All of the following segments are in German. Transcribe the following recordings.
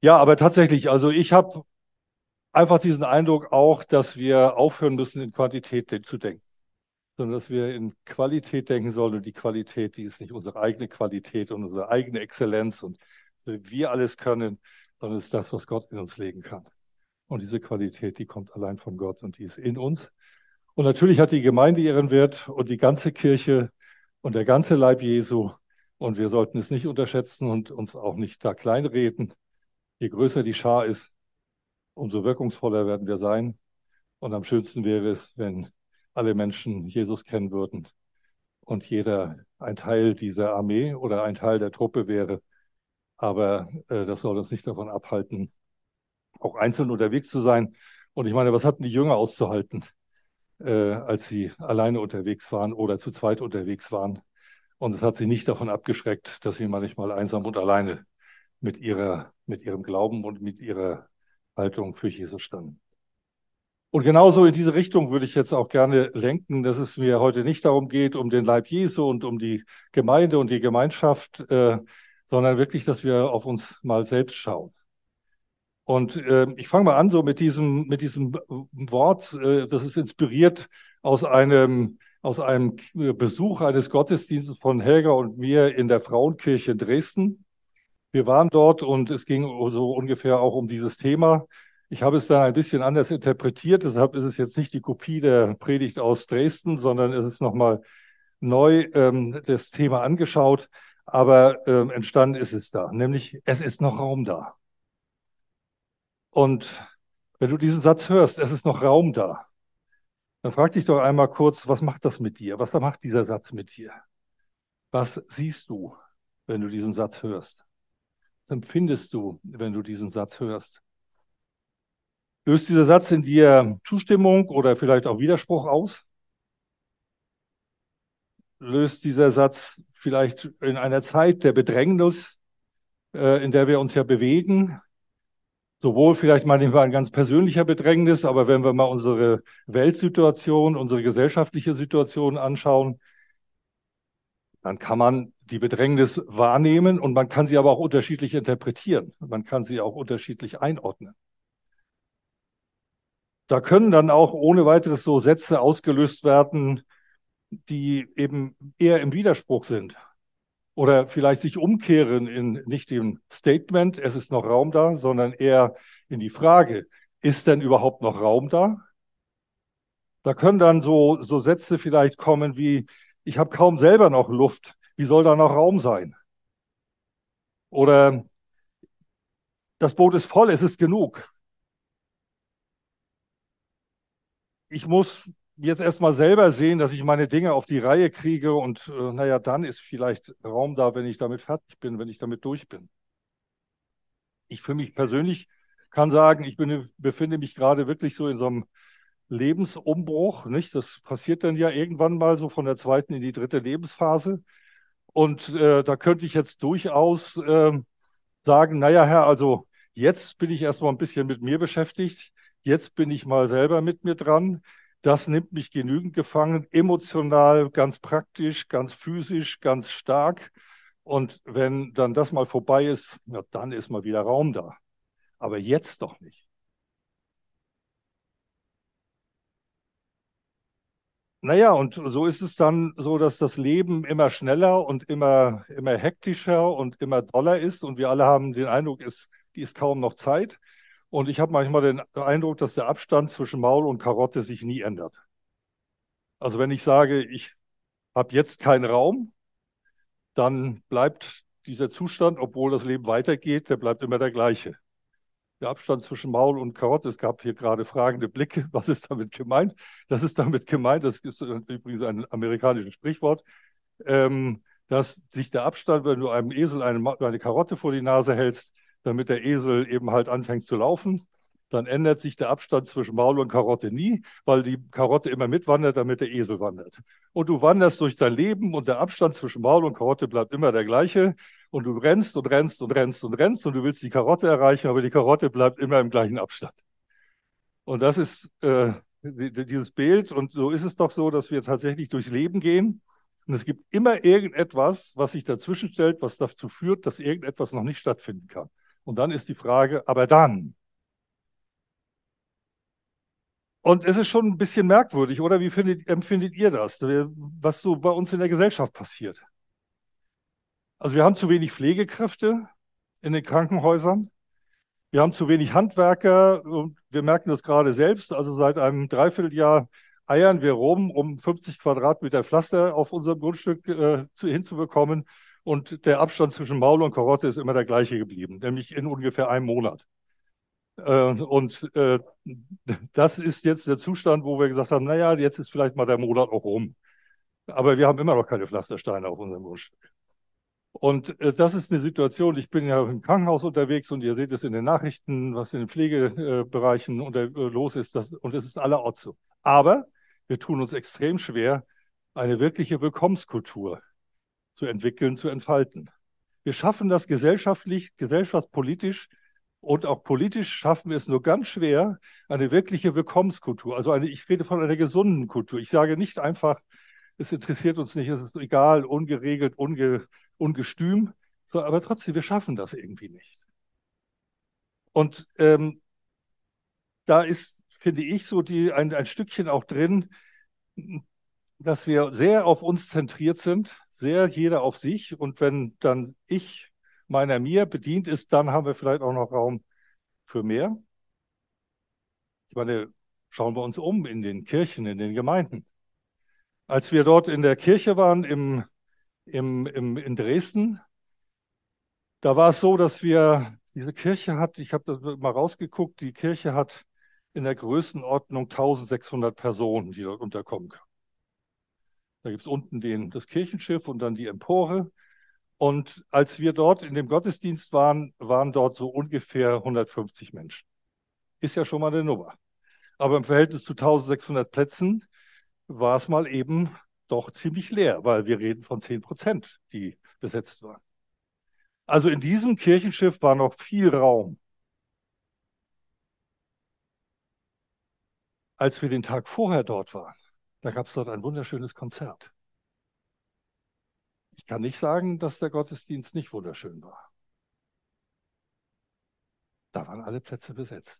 Ja, aber tatsächlich, also ich habe einfach diesen Eindruck auch, dass wir aufhören müssen, in Quantität zu denken, sondern dass wir in Qualität denken sollen. Und die Qualität, die ist nicht unsere eigene Qualität und unsere eigene Exzellenz und wir alles können, sondern es ist das, was Gott in uns legen kann. Und diese Qualität, die kommt allein von Gott und die ist in uns. Und natürlich hat die Gemeinde ihren Wert und die ganze Kirche und der ganze Leib Jesu. Und wir sollten es nicht unterschätzen und uns auch nicht da kleinreden. Je größer die Schar ist, umso wirkungsvoller werden wir sein. Und am schönsten wäre es, wenn alle Menschen Jesus kennen würden und jeder ein Teil dieser Armee oder ein Teil der Truppe wäre. Aber das soll uns nicht davon abhalten, auch einzeln unterwegs zu sein. Und ich meine, was hatten die Jünger auszuhalten, als sie alleine unterwegs waren oder zu zweit unterwegs waren? Und es hat sie nicht davon abgeschreckt, dass sie manchmal einsam und alleine mit ihrem Glauben und mit ihrer Haltung für Jesus standen. Und genauso in diese Richtung würde ich jetzt auch gerne lenken, dass es mir heute nicht darum geht, um den Leib Jesu und um die Gemeinde und die Gemeinschaft, sondern wirklich, dass wir auf uns mal selbst schauen. Und ich fange mal an so mit diesem Wort, das ist inspiriert aus einem Besuch eines Gottesdienstes von Helga und mir in der Frauenkirche in Dresden. Wir waren dort und es ging so ungefähr auch um dieses Thema. Ich habe es dann ein bisschen anders interpretiert, deshalb ist es jetzt nicht die Kopie der Predigt aus Dresden, sondern es ist nochmal neu das Thema angeschaut, aber entstanden ist es da, nämlich es ist noch Raum da. Und wenn du diesen Satz hörst, es ist noch Raum da, dann frag dich doch einmal kurz, was macht das mit dir? Was macht dieser Satz mit dir? Was siehst du, wenn du diesen Satz hörst? Was empfindest du, wenn du diesen Satz hörst? Löst dieser Satz in dir Zustimmung oder vielleicht auch Widerspruch aus? Löst dieser Satz vielleicht in einer Zeit der Bedrängnis, in der wir uns ja bewegen, sowohl vielleicht manchmal ein ganz persönlicher Bedrängnis, aber wenn wir mal unsere Weltsituation, unsere gesellschaftliche Situation anschauen, dann kann man die Bedrängnis wahrnehmen und man kann sie aber auch unterschiedlich interpretieren. Man kann sie auch unterschiedlich einordnen. Da können dann auch ohne weiteres so Sätze ausgelöst werden, die eben eher im Widerspruch sind oder vielleicht sich umkehren in nicht dem Statement, es ist noch Raum da, sondern eher in die Frage, ist denn überhaupt noch Raum da? Da können dann so Sätze vielleicht kommen wie, ich habe kaum selber noch Luft, wie soll da noch Raum sein? Oder das Boot ist voll, es ist genug. Ich muss jetzt erstmal selber sehen, dass ich meine Dinge auf die Reihe kriege und naja, dann ist vielleicht Raum da, wenn ich damit fertig bin, wenn ich damit durch bin. Ich für mich persönlich kann sagen, befinde mich gerade wirklich so in so einem Lebensumbruch, nicht? Das passiert dann ja irgendwann mal so von der zweiten in die dritte Lebensphase. Und da könnte ich jetzt durchaus sagen, naja, Herr, also jetzt bin ich erstmal ein bisschen mit mir beschäftigt. Jetzt bin ich mal selber mit mir dran. Das nimmt mich genügend gefangen, emotional, ganz praktisch, ganz physisch, ganz stark. Und wenn dann das mal vorbei ist, ja, dann ist mal wieder Raum da. Aber jetzt doch nicht. Naja, und so ist es dann so, dass das Leben immer schneller und immer hektischer und immer doller ist. Und wir alle haben den Eindruck, die ist kaum noch Zeit. Und ich habe manchmal den Eindruck, dass der Abstand zwischen Maul und Karotte sich nie ändert. Also wenn ich sage, ich habe jetzt keinen Raum, dann bleibt dieser Zustand, obwohl das Leben weitergeht, der bleibt immer der gleiche. Der Abstand zwischen Maul und Karotte, es gab hier gerade fragende Blicke, was ist damit gemeint? Das ist übrigens ein amerikanisches Sprichwort, dass sich der Abstand, wenn du einem Esel eine Karotte vor die Nase hältst, damit der Esel eben halt anfängt zu laufen, dann ändert sich der Abstand zwischen Maul und Karotte nie, weil die Karotte immer mitwandert, damit der Esel wandert. Und du wanderst durch dein Leben und der Abstand zwischen Maul und Karotte bleibt immer der gleiche. Und du rennst und rennst und rennst und rennst und du willst die Karotte erreichen, aber die Karotte bleibt immer im gleichen Abstand. Und das ist dieses Bild. Und so ist es doch so, dass wir tatsächlich durchs Leben gehen. Und es gibt immer irgendetwas, was sich dazwischen stellt, was dazu führt, dass irgendetwas noch nicht stattfinden kann. Und dann ist die Frage, aber dann? Und es ist schon ein bisschen merkwürdig, oder? Wie empfindet ihr das, was so bei uns in der Gesellschaft passiert? Also wir haben zu wenig Pflegekräfte in den Krankenhäusern. Wir haben zu wenig Handwerker und wir merken das gerade selbst. Also seit einem Dreivierteljahr eiern wir rum, um 50 Quadratmeter Pflaster auf unserem Grundstück hinzubekommen. Und der Abstand zwischen Maul und Karotte ist immer der gleiche geblieben, nämlich in ungefähr einem Monat. Und das ist jetzt der Zustand, wo wir gesagt haben, naja, jetzt ist vielleicht mal der Monat auch rum. Aber wir haben immer noch keine Pflastersteine auf unserem Grundstück. Und das ist eine Situation, ich bin ja im Krankenhaus unterwegs und ihr seht es in den Nachrichten, was in den Pflegebereichen los ist. Und es ist allerorts so. Aber wir tun uns extrem schwer, eine wirkliche Willkommenskultur zu entwickeln, zu entfalten. Wir schaffen das gesellschaftlich, gesellschaftspolitisch und auch politisch schaffen wir es nur ganz schwer, eine wirkliche Willkommenskultur. Also ich rede von einer gesunden Kultur. Ich sage nicht einfach, es interessiert uns nicht, es ist egal, ungeregelt, ungestüm, so, aber trotzdem, wir schaffen das irgendwie nicht. Und da ist, finde ich, so ein Stückchen auch drin, dass wir sehr auf uns zentriert sind, sehr jeder auf sich. Und wenn dann ich meiner mir bedient ist, dann haben wir vielleicht auch noch Raum für mehr. Ich meine, schauen wir uns um in den Kirchen, in den Gemeinden. Als wir dort in der Kirche waren in Dresden, da war es so, dass diese Kirche hat, ich habe das mal rausgeguckt, die Kirche hat in der Größenordnung 1600 Personen, die dort unterkommen können. Da gibt es unten das Kirchenschiff und dann die Empore. Und als wir dort in dem Gottesdienst waren dort so ungefähr 150 Menschen. Ist ja schon mal eine Nummer. Aber im Verhältnis zu 1600 Plätzen war es mal eben doch ziemlich leer, weil wir reden von 10%, die besetzt waren. Also in diesem Kirchenschiff war noch viel Raum. Als wir den Tag vorher dort waren, da gab es dort ein wunderschönes Konzert. Ich kann nicht sagen, dass der Gottesdienst nicht wunderschön war. Da waren alle Plätze besetzt.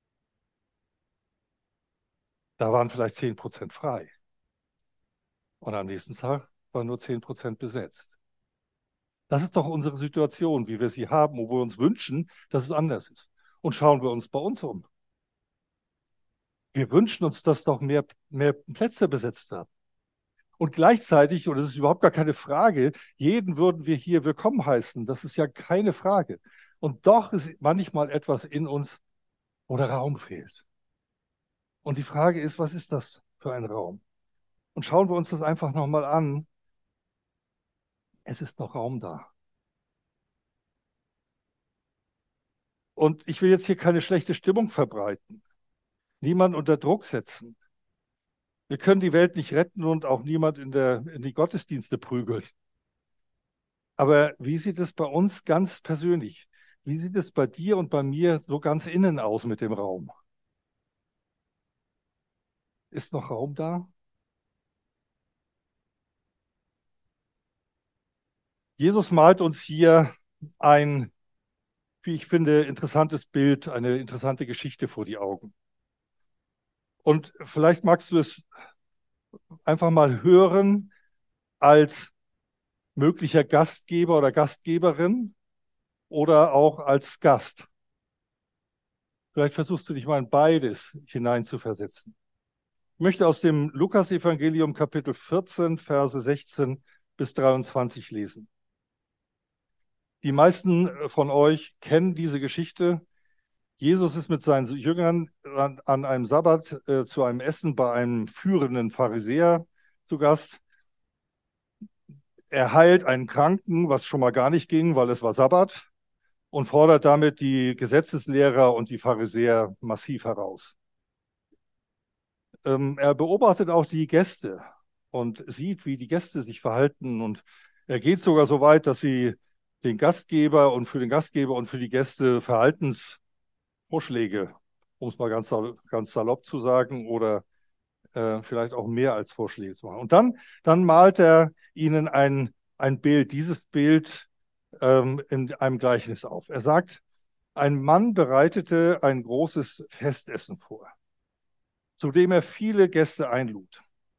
Da waren vielleicht 10% frei. Und am nächsten Tag waren nur 10% besetzt. Das ist doch unsere Situation, wie wir sie haben, wo wir uns wünschen, dass es anders ist. Und schauen wir uns bei uns um. Wir wünschen uns, dass doch mehr Plätze besetzt werden. Und gleichzeitig, und das ist überhaupt gar keine Frage, jeden würden wir hier willkommen heißen. Das ist ja keine Frage. Und doch ist manchmal etwas in uns, wo der Raum fehlt. Und die Frage ist, was ist das für ein Raum? Und schauen wir uns das einfach nochmal an. Es ist noch Raum da. Und ich will jetzt hier keine schlechte Stimmung verbreiten, niemand unter Druck setzen. Wir können die Welt nicht retten und auch niemand in die Gottesdienste prügeln. Aber wie sieht es bei uns ganz persönlich? Wie sieht es bei dir und bei mir so ganz innen aus mit dem Raum? Ist noch Raum da? Jesus malt uns hier ein, wie ich finde, interessantes Bild, eine interessante Geschichte vor die Augen. Und vielleicht magst du es einfach mal hören als möglicher Gastgeber oder Gastgeberin oder auch als Gast. Vielleicht versuchst du dich mal in beides hineinzuversetzen. Ich möchte aus dem Lukas-Evangelium Kapitel 14, Verse 16 bis 23 lesen. Die meisten von euch kennen diese Geschichte. Jesus ist mit seinen Jüngern an einem Sabbat zu einem Essen bei einem führenden Pharisäer zu Gast. Er heilt einen Kranken, was schon mal gar nicht ging, weil es war Sabbat, und fordert damit die Gesetzeslehrer und die Pharisäer massiv heraus. Er beobachtet auch die Gäste und sieht, wie die Gäste sich verhalten. Und er geht sogar so weit, dass sie den Gastgeber und für den Gastgeber und für die Gäste Verhaltensvorschläge, um es mal ganz salopp zu sagen, oder vielleicht auch mehr als Vorschläge zu machen. Und dann malt er ihnen ein Bild, dieses Bild in einem Gleichnis auf. Er sagt, Ein Mann bereitete ein großes Festessen vor, zu dem er viele Gäste einlud.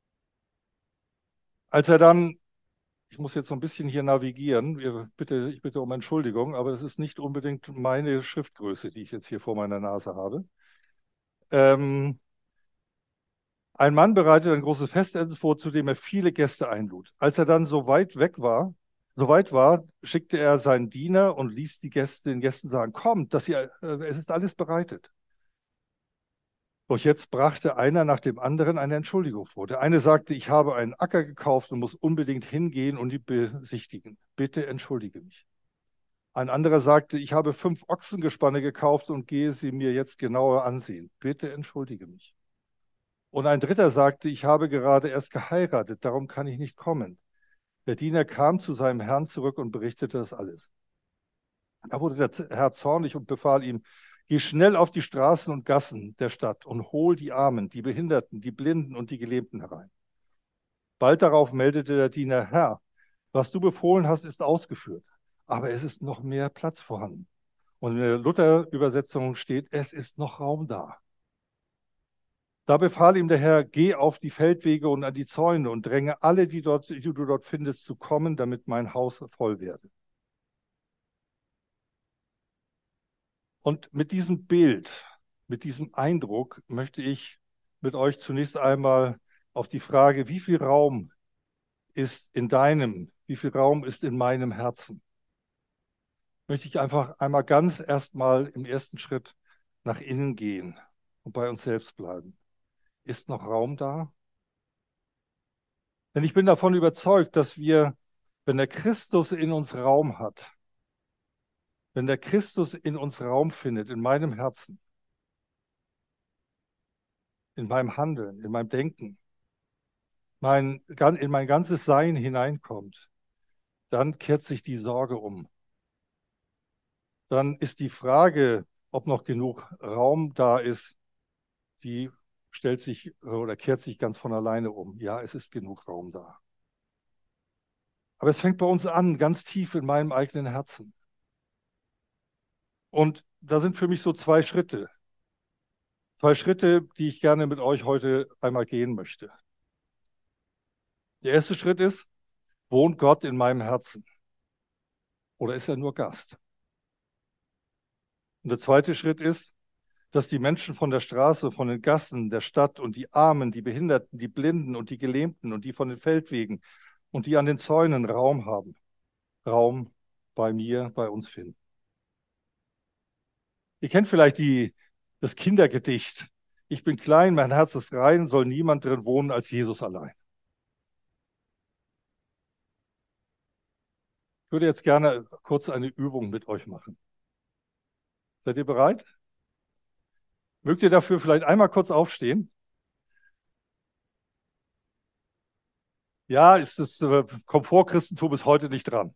Als er dann, ich muss jetzt so ein bisschen hier navigieren, ich bitte um Entschuldigung, aber es ist nicht unbedingt meine Schriftgröße, die ich jetzt hier vor meiner Nase habe. Ähm, ein Mann bereitete ein großes Festessen vor, zu dem er viele Gäste einlud. Als er dann so weit war, schickte er seinen Diener und ließ den Gästen sagen: Kommt, es ist alles bereitet. Doch jetzt brachte einer nach dem anderen eine Entschuldigung vor. Der eine sagte: Ich habe einen Acker gekauft und muss unbedingt hingehen und ihn besichtigen. Bitte entschuldige mich. Ein anderer sagte: Ich habe 5 Ochsengespanne gekauft und gehe sie mir jetzt genauer ansehen. Bitte entschuldige mich. Und ein dritter sagte: Ich habe gerade erst geheiratet, darum kann ich nicht kommen. Der Diener kam zu seinem Herrn zurück und berichtete das alles. Da wurde der Herr zornig und befahl ihm: Geh schnell auf die Straßen und Gassen der Stadt und hol die Armen, die Behinderten, die Blinden und die Gelähmten herein. Bald darauf meldete der Diener: Herr, was du befohlen hast, ist ausgeführt, aber es ist noch mehr Platz vorhanden. Und in der Luther-Übersetzung steht: Es ist noch Raum da. Da befahl ihm der Herr: Geh auf die Feldwege und an die Zäune und dränge alle, die du dort findest, zu kommen, damit mein Haus voll werde. Und mit diesem Bild, mit diesem Eindruck möchte ich mit euch zunächst einmal auf die Frage: wie viel Raum ist in meinem Herzen? Möchte ich einfach einmal ganz erstmal im ersten Schritt nach innen gehen und bei uns selbst bleiben. Ist noch Raum da? Denn ich bin davon überzeugt, dass wenn der Christus in uns Raum hat, wenn der Christus in uns Raum findet, in meinem Herzen, in meinem Handeln, in meinem Denken, in mein ganzes Sein hineinkommt, dann kehrt sich die Sorge um. Dann ist die Frage, ob noch genug Raum da ist, die stellt sich oder kehrt sich ganz von alleine um. Ja, es ist genug Raum da. Aber es fängt bei uns an, ganz tief in meinem eigenen Herzen. Und da sind für mich so 2 Schritte. 2 Schritte, die ich gerne mit euch heute einmal gehen möchte. Der erste Schritt ist: Wohnt Gott in meinem Herzen? Oder ist er nur Gast? Und der zweite Schritt ist, dass die Menschen von der Straße, von den Gassen der Stadt und die Armen, die Behinderten, die Blinden und die Gelähmten und die von den Feldwegen und die an den Zäunen Raum haben, Raum bei mir, bei uns finden. Ihr kennt vielleicht das Kindergedicht: Ich bin klein, mein Herz ist rein, soll niemand drin wohnen als Jesus allein. Ich würde jetzt gerne kurz eine Übung mit euch machen. Seid ihr bereit? Mögt ihr dafür vielleicht einmal kurz aufstehen? Ja, das Komfortchristentum ist heute nicht dran.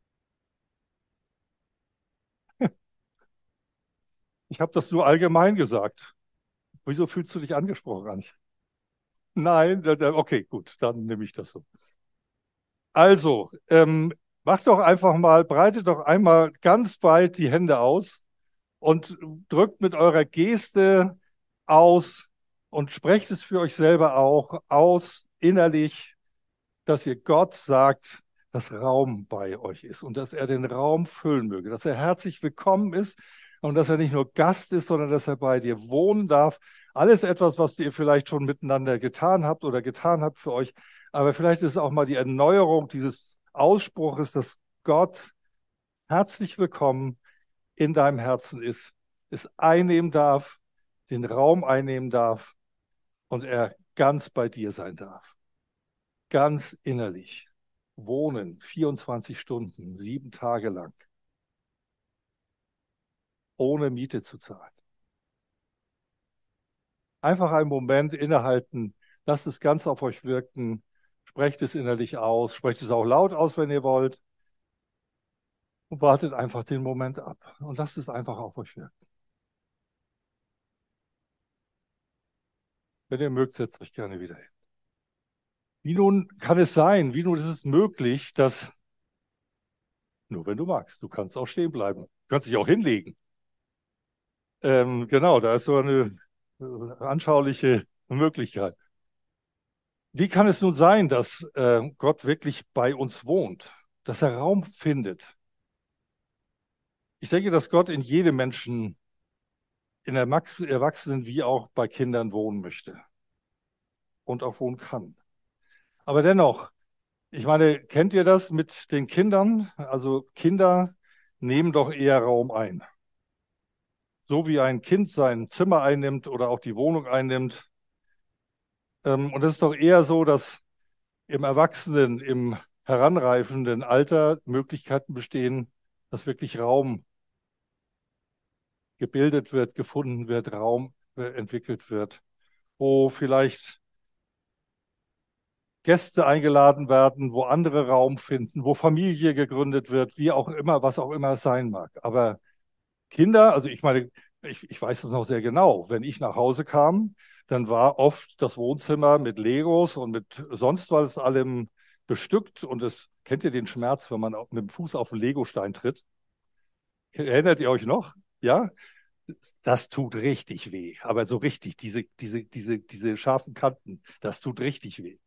Ich habe das nur allgemein gesagt. Wieso fühlst du dich angesprochen, Anch? Nein, okay, gut, dann nehme ich das so. Also, macht doch einfach mal, breitet doch einmal ganz weit die Hände aus und drückt mit eurer Geste aus und sprecht es für euch selber auch aus, innerlich, dass ihr Gott sagt, dass Raum bei euch ist und dass er den Raum füllen möge, dass er herzlich willkommen ist und dass er nicht nur Gast ist, sondern dass er bei dir wohnen darf. Alles etwas, was ihr vielleicht schon miteinander getan habt oder getan habt für euch, aber vielleicht ist es auch mal die Erneuerung dieses Ausspruches, dass Gott herzlich willkommen in deinem Herzen ist, es einnehmen darf, den Raum einnehmen darf und er ganz bei dir sein darf. Ganz innerlich. Wohnen 24 Stunden, 7 Tage lang, ohne Miete zu zahlen. Einfach einen Moment innehalten, lasst es ganz auf euch wirken, sprecht es innerlich aus, sprecht es auch laut aus, wenn ihr wollt, und wartet einfach den Moment ab und lasst es einfach auf euch wirken. Wenn ihr mögt, setzt euch gerne wieder hin. Wie nun kann es sein, wie nun ist es möglich, dass, nur wenn du magst, du kannst auch stehen bleiben, du kannst dich auch hinlegen. Genau, da ist so eine anschauliche Möglichkeit. Wie kann es nun sein, dass Gott wirklich bei uns wohnt, dass er Raum findet? Ich denke, dass Gott in jedem Menschen, in Erwachsenen wie auch bei Kindern wohnen möchte und auch wohnen kann. Aber dennoch, ich meine, kennt ihr das mit den Kindern? Also Kinder nehmen doch eher Raum ein. So wie ein Kind sein Zimmer einnimmt oder auch die Wohnung einnimmt. Und es ist doch eher so, dass im Erwachsenen, im heranreifenden Alter Möglichkeiten bestehen, dass wirklich Raum gebildet wird, gefunden wird, Raum entwickelt wird, wo vielleicht Gäste eingeladen werden, wo andere Raum finden, wo Familie gegründet wird, wie auch immer, was auch immer es sein mag. Aber Kinder, also ich meine, ich weiß das noch sehr genau, wenn ich nach Hause kam, dann war oft das Wohnzimmer mit Legos und mit sonst was allem bestückt und es kennt ihr den Schmerz, wenn man mit dem Fuß auf einen Legostein tritt? Erinnert ihr euch noch? Ja? Das tut richtig weh, aber so richtig, diese scharfen Kanten, das tut richtig weh.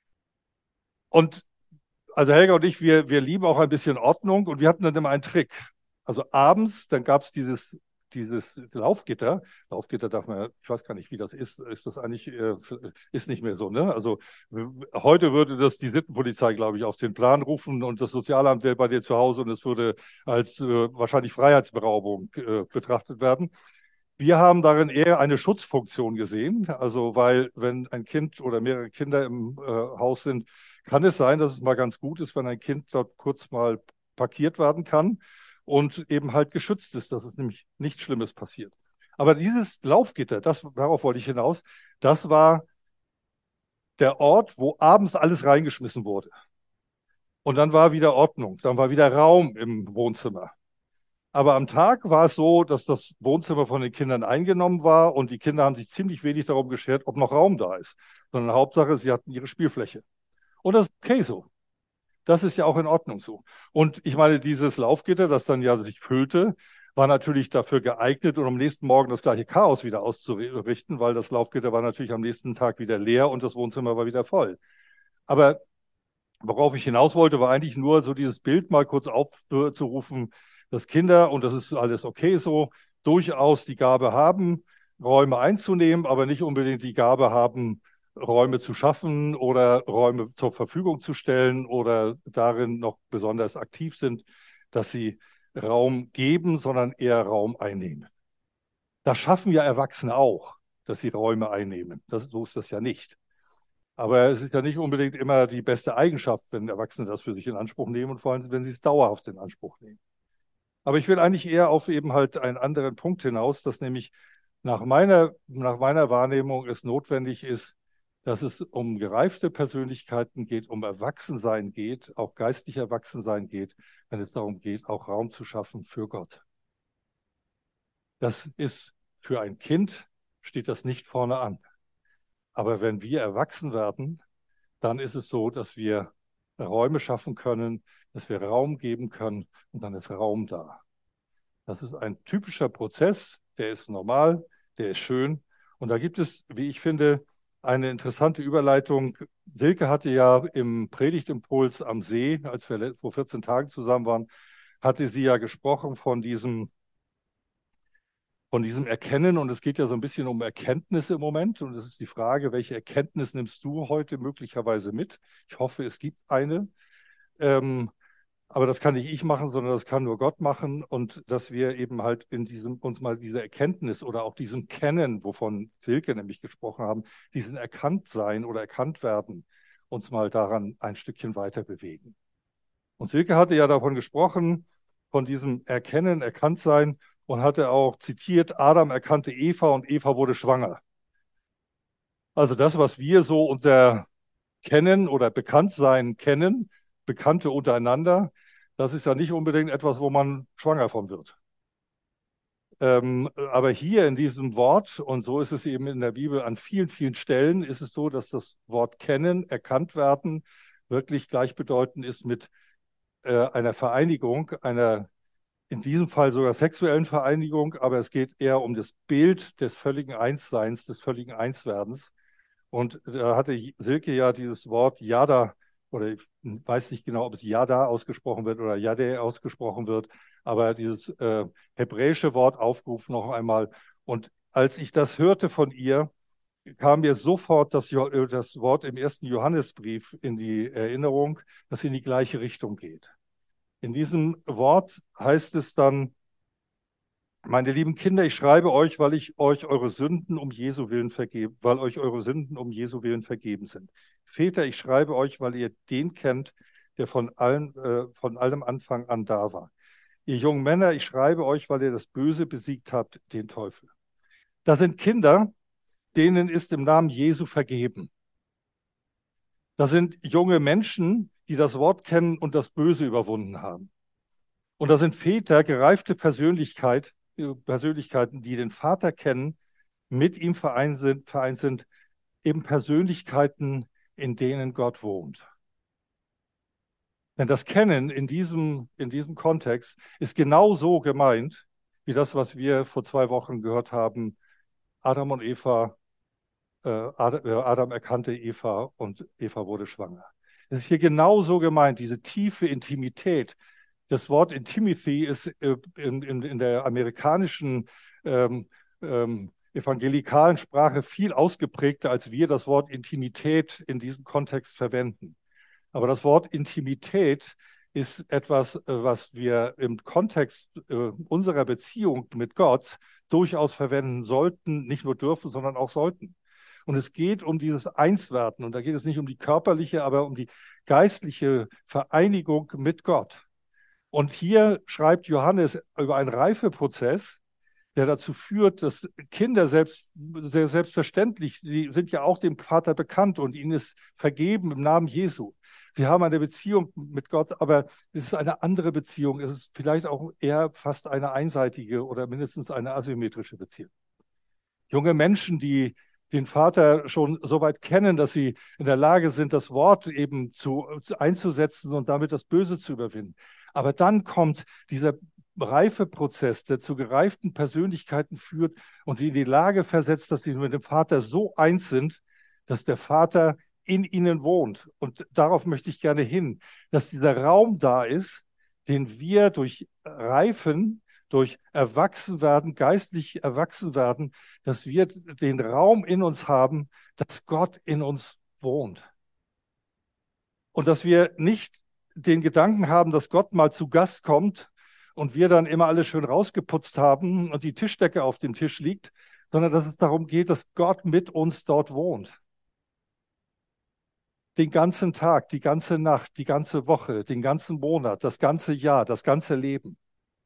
Und also Helga und ich, wir lieben auch ein bisschen Ordnung und wir hatten dann immer einen Trick. Also abends, dann gab es dieses Laufgitter. Laufgitter darf man, ich weiß gar nicht, wie das ist. Ist das eigentlich, ist nicht mehr so, ne? Also heute würde das die Sittenpolizei, glaube ich, auf den Plan rufen und das Sozialamt wäre bei dir zu Hause und es würde als wahrscheinlich Freiheitsberaubung betrachtet werden. Wir haben darin eher eine Schutzfunktion gesehen. Also, weil wenn ein Kind oder mehrere Kinder im Haus sind, kann es sein, dass es mal ganz gut ist, wenn ein Kind dort kurz mal parkiert werden kann und eben halt geschützt ist, dass es nämlich nichts Schlimmes passiert. Aber dieses Laufgitter, darauf wollte ich hinaus, das war der Ort, wo abends alles reingeschmissen wurde. Und dann war wieder Ordnung, dann war wieder Raum im Wohnzimmer. Aber am Tag war es so, dass das Wohnzimmer von den Kindern eingenommen war und die Kinder haben sich ziemlich wenig darum geschert, ob noch Raum da ist. Sondern Hauptsache, sie hatten ihre Spielfläche. Und das ist okay so. Das ist ja auch in Ordnung so. Und ich meine, dieses Laufgitter, das dann ja sich füllte, war natürlich dafür geeignet, um am nächsten Morgen das gleiche Chaos wieder auszurichten, weil das Laufgitter war natürlich am nächsten Tag wieder leer und das Wohnzimmer war wieder voll. Aber worauf ich hinaus wollte, war eigentlich nur so dieses Bild mal kurz aufzurufen, dass Kinder, und das ist alles okay so, durchaus die Gabe haben, Räume einzunehmen, aber nicht unbedingt die Gabe haben, Räume zu schaffen oder Räume zur Verfügung zu stellen oder darin noch besonders aktiv sind, dass sie Raum geben, sondern eher Raum einnehmen. Das schaffen ja Erwachsene auch, dass sie Räume einnehmen. So ist das ja nicht. Aber es ist ja nicht unbedingt immer die beste Eigenschaft, wenn Erwachsene das für sich in Anspruch nehmen und vor allem, wenn sie es dauerhaft in Anspruch nehmen. Aber ich will eigentlich eher auf eben halt einen anderen Punkt hinaus, dass nämlich nach meiner Wahrnehmung es notwendig ist, dass es um gereifte Persönlichkeiten geht, um Erwachsensein geht, auch geistlich Erwachsensein geht, wenn es darum geht, auch Raum zu schaffen für Gott. Das ist für ein Kind, steht das nicht vorne an. Aber wenn wir erwachsen werden, dann ist es so, dass wir Räume schaffen können, dass wir Raum geben können und dann ist Raum da. Das ist ein typischer Prozess, der ist normal, der ist schön. Und da gibt es, wie ich finde, eine interessante Überleitung. Silke hatte ja im Predigtimpuls am See, als wir vor 14 Tagen zusammen waren, hatte sie ja gesprochen von diesem Erkennen. Und es geht ja so ein bisschen um Erkenntnis im Moment. Und es ist die Frage, welche Erkenntnis nimmst du heute möglicherweise mit? Ich hoffe, es gibt eine. Ähm, aber das kann nicht ich machen, sondern das kann nur Gott machen. Und dass wir eben halt uns mal diese Erkenntnis oder auch diesem Kennen, wovon Silke nämlich gesprochen haben, diesen Erkanntsein oder Erkanntwerden, uns mal daran ein Stückchen weiter bewegen. Und Silke hatte ja davon gesprochen, von diesem Erkennen, Erkanntsein und hatte auch zitiert, Adam erkannte Eva und Eva wurde schwanger. Also das, was wir so unter Kennen oder Bekanntsein kennen, Bekannte untereinander, das ist ja nicht unbedingt etwas, wo man schwanger von wird. Aber hier in diesem Wort, und so ist es eben in der Bibel an vielen, vielen Stellen, ist es so, dass das Wort kennen, erkannt werden, wirklich gleichbedeutend ist mit einer Vereinigung, einer in diesem Fall sogar sexuellen Vereinigung, aber es geht eher um das Bild des völligen Einsseins, des völligen Einswerdens. Und da hatte Silke ja dieses Wort Yada, oder ich weiß nicht genau, ob es Yada ausgesprochen wird oder Yade ausgesprochen wird, aber dieses hebräische Wort aufgerufen noch einmal. Und als ich das hörte von ihr, kam mir sofort das Wort im ersten Johannesbrief in die Erinnerung, das in die gleiche Richtung geht. In diesem Wort heißt es dann: Meine lieben Kinder, ich schreibe euch, weil euch eure Sünden um Jesu Willen vergeben, weil euch eure Sünden um Jesu Willen vergeben sind. Väter, ich schreibe euch, weil ihr den kennt, der von allem Anfang an da war. Ihr jungen Männer, ich schreibe euch, weil ihr das Böse besiegt habt, den Teufel. Das sind Kinder, denen ist im Namen Jesu vergeben. Das sind junge Menschen, die das Wort kennen und das Böse überwunden haben. Und das sind Väter, gereifte Persönlichkeiten, die den Vater kennen, mit ihm vereint sind, eben Persönlichkeiten, in denen Gott wohnt. Denn das Kennen in diesem Kontext ist genauso gemeint, wie das, was wir vor 2 Wochen gehört haben: Adam und Eva, Adam erkannte Eva und Eva wurde schwanger. Es ist hier genauso gemeint, diese tiefe Intimität. Das Wort Intimacy ist in der amerikanischen evangelikalen Sprache viel ausgeprägter, als wir das Wort Intimität in diesem Kontext verwenden. Aber das Wort Intimität ist etwas, was wir im Kontext unserer Beziehung mit Gott durchaus verwenden sollten, nicht nur dürfen, sondern auch sollten. Und es geht um dieses Einswerden. Und da geht es nicht um die körperliche, aber um die geistliche Vereinigung mit Gott. Und hier schreibt Johannes über einen Reifeprozess, der dazu führt, dass Kinder selbstverständlich, sie sind ja auch dem Vater bekannt und ihnen ist vergeben im Namen Jesu. Sie haben eine Beziehung mit Gott, aber es ist eine andere Beziehung. Es ist vielleicht auch eher fast eine einseitige oder mindestens eine asymmetrische Beziehung. Junge Menschen, die den Vater schon so weit kennen, dass sie in der Lage sind, das Wort eben einzusetzen und damit das Böse zu überwinden. Aber dann kommt dieser Reifeprozess, der zu gereiften Persönlichkeiten führt und sie in die Lage versetzt, dass sie mit dem Vater so eins sind, dass der Vater in ihnen wohnt. Und darauf möchte ich gerne hin, dass dieser Raum da ist, den wir durch Reifen, durch Erwachsenwerden, geistlich Erwachsenwerden, dass wir den Raum in uns haben, dass Gott in uns wohnt. Und dass wir nicht den Gedanken haben, dass Gott mal zu Gast kommt und wir dann immer alles schön rausgeputzt haben und die Tischdecke auf dem Tisch liegt, sondern dass es darum geht, dass Gott mit uns dort wohnt. Den ganzen Tag, die ganze Nacht, die ganze Woche, den ganzen Monat, das ganze Jahr, das ganze Leben.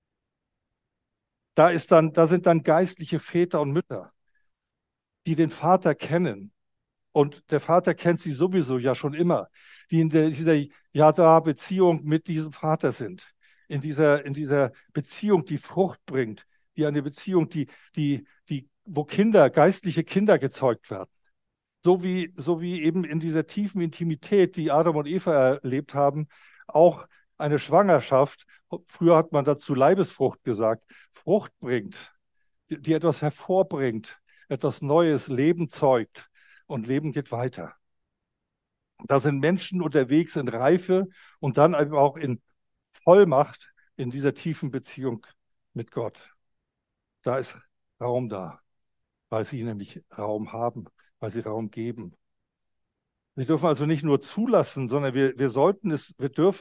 Da sind dann geistliche Väter und Mütter, die den Vater kennen. Und der Vater kennt sie sowieso ja schon immer, die in dieser Yada-Beziehung mit diesem Vater sind. In dieser Beziehung, die Frucht bringt, die eine Beziehung, wo geistliche Kinder gezeugt werden. So wie eben in dieser tiefen Intimität, die Adam und Eva erlebt haben, auch eine Schwangerschaft, früher hat man dazu Leibesfrucht gesagt, Frucht bringt, die etwas hervorbringt, etwas Neues, Leben zeugt und Leben geht weiter. Da sind Menschen unterwegs in Reife und dann eben auch in Vollmacht in dieser tiefen Beziehung mit Gott. Da ist Raum da, weil sie nämlich Raum haben, weil sie Raum geben. Wir dürfen also nicht nur zulassen, sondern wir sollten es,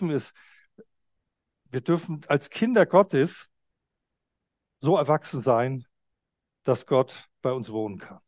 wir dürfen als Kinder Gottes so erwachsen sein, dass Gott bei uns wohnen kann.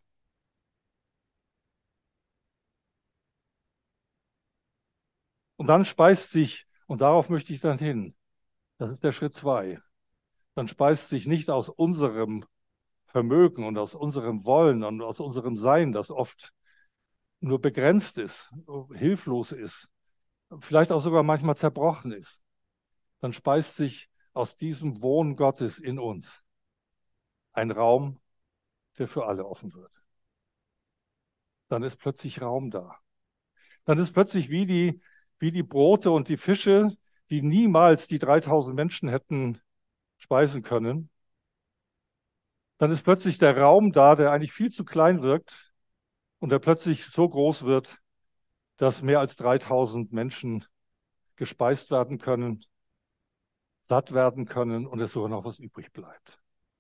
Und dann speist sich, und darauf möchte ich dann hin, das ist der Schritt 2, dann speist sich nicht aus unserem Vermögen und aus unserem Wollen und aus unserem Sein, das oft nur begrenzt ist, hilflos ist, vielleicht auch sogar manchmal zerbrochen ist. Dann speist sich aus diesem Wohnen Gottes in uns ein Raum, der für alle offen wird. Dann ist plötzlich Raum da. Dann ist plötzlich wie die Brote und die Fische, die niemals die 3000 Menschen hätten speisen können, dann ist plötzlich der Raum da, der eigentlich viel zu klein wirkt und der plötzlich so groß wird, dass mehr als 3000 Menschen gespeist werden können, satt werden können und es sogar noch was übrig bleibt.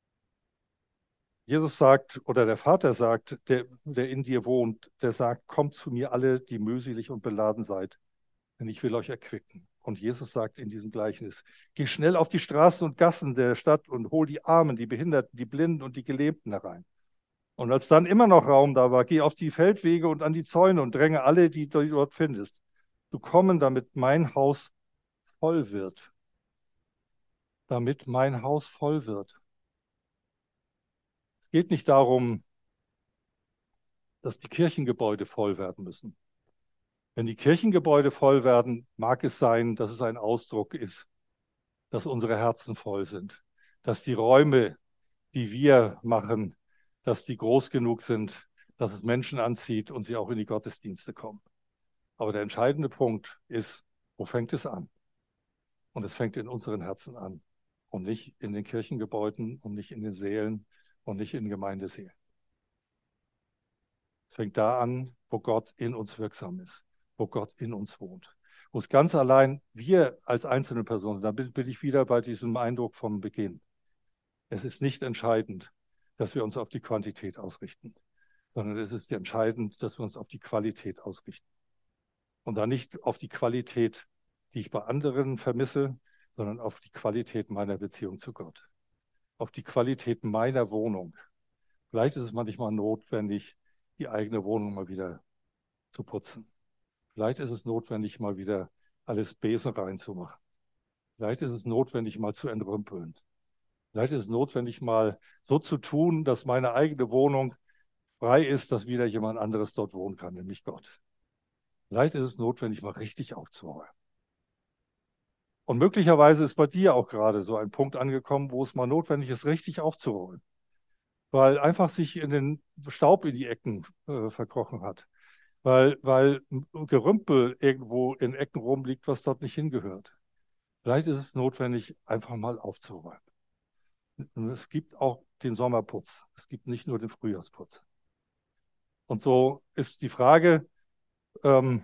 Jesus sagt, oder der Vater sagt, der in dir wohnt, der sagt, kommt zu mir alle, die mühselig und beladen seid, denn ich will euch erquicken. Und Jesus sagt in diesem Gleichnis, geh schnell auf die Straßen und Gassen der Stadt und hol die Armen, die Behinderten, die Blinden und die Gelähmten herein. Und als dann immer noch Raum da war, geh auf die Feldwege und an die Zäune und dränge alle, die du dort findest, zu kommen, damit mein Haus voll wird. Damit mein Haus voll wird. Es geht nicht darum, dass die Kirchengebäude voll werden müssen. Wenn die Kirchengebäude voll werden, mag es sein, dass es ein Ausdruck ist, dass unsere Herzen voll sind, dass die Räume, die wir machen, dass die groß genug sind, dass es Menschen anzieht und sie auch in die Gottesdienste kommen. Aber der entscheidende Punkt ist, wo fängt es an? Und es fängt in unseren Herzen an und nicht in den Kirchengebäuden und nicht in den Sälen und nicht in Gemeindesälen. Es fängt da an, wo Gott in uns wirksam ist, wo Gott in uns wohnt. Wo es ganz allein wir als einzelne Personen, da bin ich wieder bei diesem Eindruck vom Beginn. Es ist nicht entscheidend, dass wir uns auf die Quantität ausrichten, sondern es ist entscheidend, dass wir uns auf die Qualität ausrichten. Und dann nicht auf die Qualität, die ich bei anderen vermisse, sondern auf die Qualität meiner Beziehung zu Gott, auf die Qualität meiner Wohnung. Vielleicht ist es manchmal notwendig, die eigene Wohnung mal wieder zu putzen. Vielleicht ist es notwendig, mal wieder alles Besen reinzumachen. Vielleicht ist es notwendig, mal zu entrümpeln. Vielleicht ist es notwendig, mal so zu tun, dass meine eigene Wohnung frei ist, dass wieder jemand anderes dort wohnen kann, nämlich Gott. Vielleicht ist es notwendig, mal richtig aufzuräumen. Und möglicherweise ist bei dir auch gerade so ein Punkt angekommen, wo es mal notwendig ist, richtig aufzuräumen, weil einfach sich in den Staub in die Ecken verkrochen hat, weil Gerümpel irgendwo in Ecken rumliegt, was dort nicht hingehört. Vielleicht ist es notwendig, einfach mal aufzuräumen. Und es gibt auch den Sommerputz. Es gibt nicht nur den Frühjahrsputz. Und so ist die Frage ähm,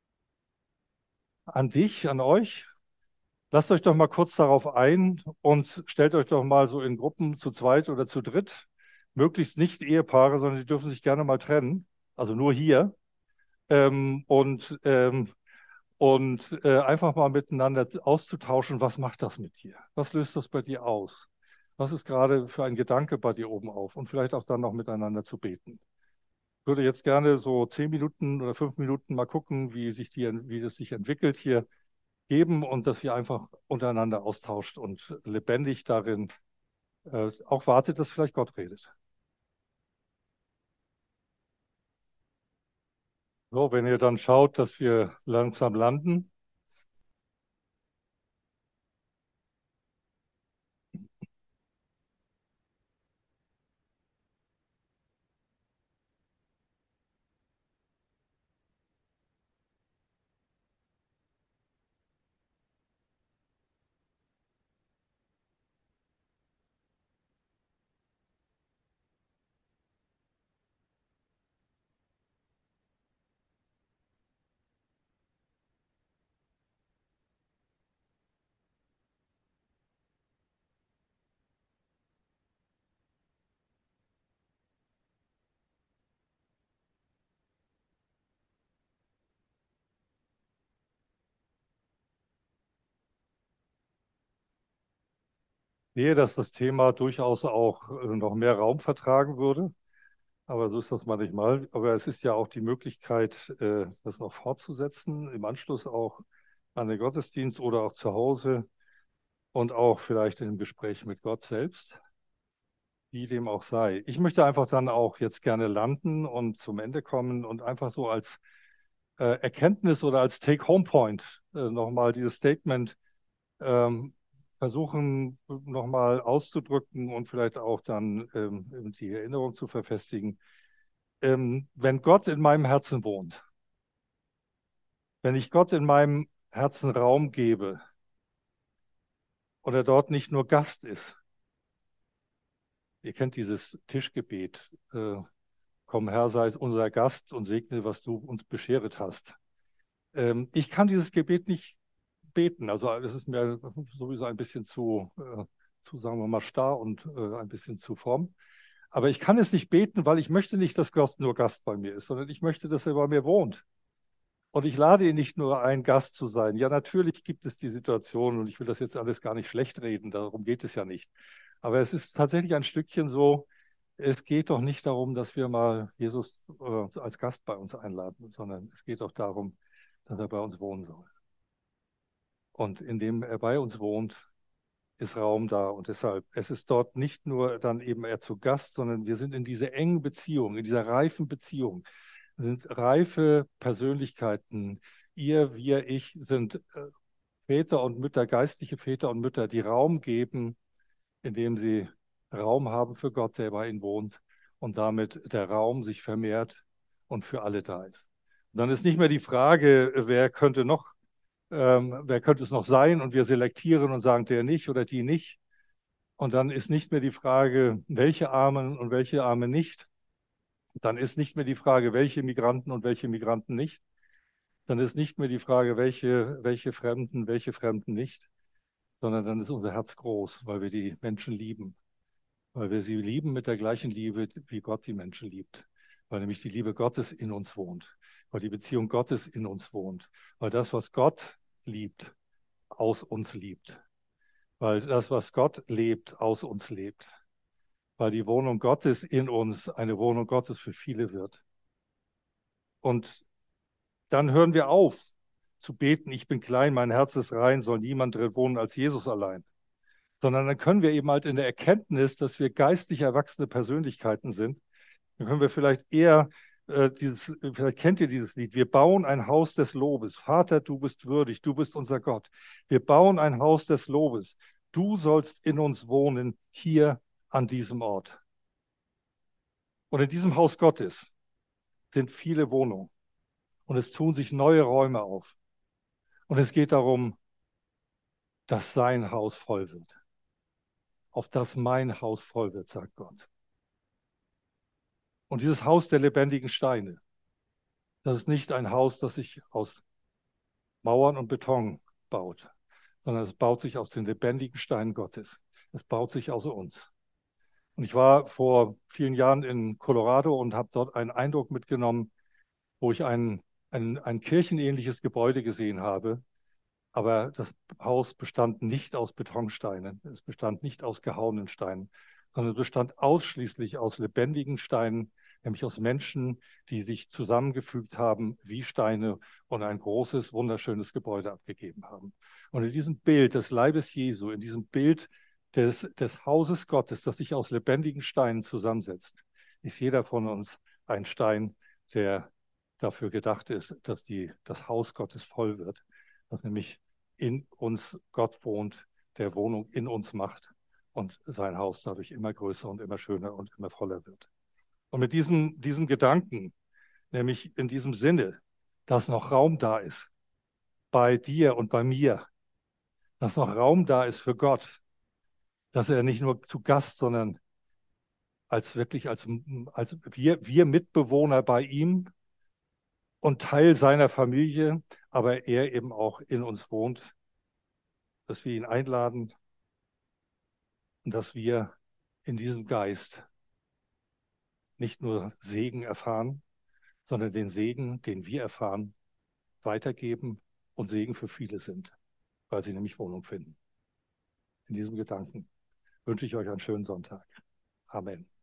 an dich, an euch. Lasst euch doch mal kurz darauf ein und stellt euch doch mal so in Gruppen zu zweit oder zu dritt, möglichst nicht Ehepaare, sondern die dürfen sich gerne mal trennen, also nur hier, ähm, und, ähm, und einfach mal miteinander auszutauschen, was macht das mit dir? Was löst das bei dir aus? Was ist gerade für ein Gedanke bei dir oben auf? Und vielleicht auch dann noch miteinander zu beten. Ich würde jetzt gerne so 10 Minuten oder 5 Minuten mal gucken, wie das sich entwickelt hier geben und dass ihr einfach untereinander austauscht und lebendig darin auch wartet, dass vielleicht Gott redet. So, wenn ihr dann schaut, dass wir langsam landen. Sehe, dass das Thema durchaus auch noch mehr Raum vertragen würde. Aber so ist das manchmal. Aber es ist ja auch die Möglichkeit, das noch fortzusetzen, im Anschluss auch an den Gottesdienst oder auch zu Hause und auch vielleicht im Gespräch mit Gott selbst, wie dem auch sei. Ich möchte einfach dann auch jetzt gerne landen und zum Ende kommen und einfach so als Erkenntnis oder als Take-Home-Point nochmal dieses Statement ähm, versuchen nochmal auszudrücken und vielleicht auch dann die Erinnerung zu verfestigen. Wenn Gott in meinem Herzen wohnt, wenn ich Gott in meinem Herzen Raum gebe und er dort nicht nur Gast ist. Ihr kennt dieses Tischgebet. Komm, Herr, sei unser Gast und segne, was du uns bescheret hast. Ich kann dieses Gebet nicht beten. Also es ist mir sowieso ein bisschen zu, sagen wir mal, starr und ein bisschen zu fromm. Aber ich kann es nicht beten, weil ich möchte nicht, dass Gott nur Gast bei mir ist, sondern ich möchte, dass er bei mir wohnt. Und ich lade ihn nicht nur ein, Gast zu sein. Ja, natürlich gibt es die Situation und ich will das jetzt alles gar nicht schlecht reden, darum geht es ja nicht. Aber es ist tatsächlich ein Stückchen so, es geht doch nicht darum, dass wir mal Jesus als Gast bei uns einladen, sondern es geht auch darum, dass er bei uns wohnen soll. Und indem er bei uns wohnt, ist Raum da. Und deshalb, es ist dort nicht nur dann eben er zu Gast, sondern wir sind in dieser engen Beziehung, in dieser reifen Beziehung. Wir sind reife Persönlichkeiten. Ihr, wir, ich sind Väter und Mütter, geistliche Väter und Mütter, die Raum geben, indem sie Raum haben für Gott, der bei ihnen wohnt und damit der Raum sich vermehrt und für alle da ist. Und dann ist nicht mehr die Frage, wer könnte es noch sein und wir selektieren und sagen, der nicht oder die nicht. Und dann ist nicht mehr die Frage, welche Armen und welche Arme nicht. Dann ist nicht mehr die Frage, welche Migranten und welche Migranten nicht. Dann ist nicht mehr die Frage, welche Fremden nicht, sondern dann ist unser Herz groß, weil wir die Menschen lieben, weil wir sie lieben mit der gleichen Liebe, wie Gott die Menschen liebt, weil nämlich die Liebe Gottes in uns wohnt, weil die Beziehung Gottes in uns wohnt, weil das, was Gott liebt, aus uns liebt, weil das, was Gott lebt, aus uns lebt, weil die Wohnung Gottes in uns eine Wohnung Gottes für viele wird. Und dann hören wir auf zu beten, ich bin klein, mein Herz ist rein, soll niemand drin wohnen als Jesus allein. Sondern dann können wir eben halt in der Erkenntnis, dass wir geistig erwachsene Persönlichkeiten sind, dann können wir vielleicht eher vielleicht kennt ihr dieses Lied, wir bauen ein Haus des Lobes. Vater, du bist würdig, du bist unser Gott. Wir bauen ein Haus des Lobes. Du sollst in uns wohnen, hier an diesem Ort. Und in diesem Haus Gottes sind viele Wohnungen. Und es tun sich neue Räume auf. Und es geht darum, dass sein Haus voll wird. Auf dass mein Haus voll wird, sagt Gott. Und dieses Haus der lebendigen Steine, das ist nicht ein Haus, das sich aus Mauern und Beton baut, sondern es baut sich aus den lebendigen Steinen Gottes. Es baut sich aus uns. Und ich war vor vielen Jahren in Colorado und habe dort einen Eindruck mitgenommen, wo ich ein kirchenähnliches Gebäude gesehen habe. Aber das Haus bestand nicht aus Betonsteinen, es bestand nicht aus gehauenen Steinen, sondern es bestand ausschließlich aus lebendigen Steinen, nämlich aus Menschen, die sich zusammengefügt haben wie Steine und ein großes, wunderschönes Gebäude abgegeben haben. Und in diesem Bild des Leibes Jesu, in diesem Bild des Hauses Gottes, das sich aus lebendigen Steinen zusammensetzt, ist jeder von uns ein Stein, der dafür gedacht ist, dass das Haus Gottes voll wird, dass nämlich in uns Gott wohnt, der Wohnung in uns macht und sein Haus dadurch immer größer und immer schöner und immer voller wird. Und mit diesem Gedanken, nämlich in diesem Sinne, dass noch Raum da ist bei dir und bei mir, dass noch Raum da ist für Gott, dass er nicht nur zu Gast, sondern als wir Mitbewohner bei ihm und Teil seiner Familie, aber er eben auch in uns wohnt, dass wir ihn einladen und dass wir in diesem Geist nicht nur Segen erfahren, sondern den Segen, den wir erfahren, weitergeben und Segen für viele sind, weil sie nämlich Wohnung finden. In diesem Gedanken wünsche ich euch einen schönen Sonntag. Amen.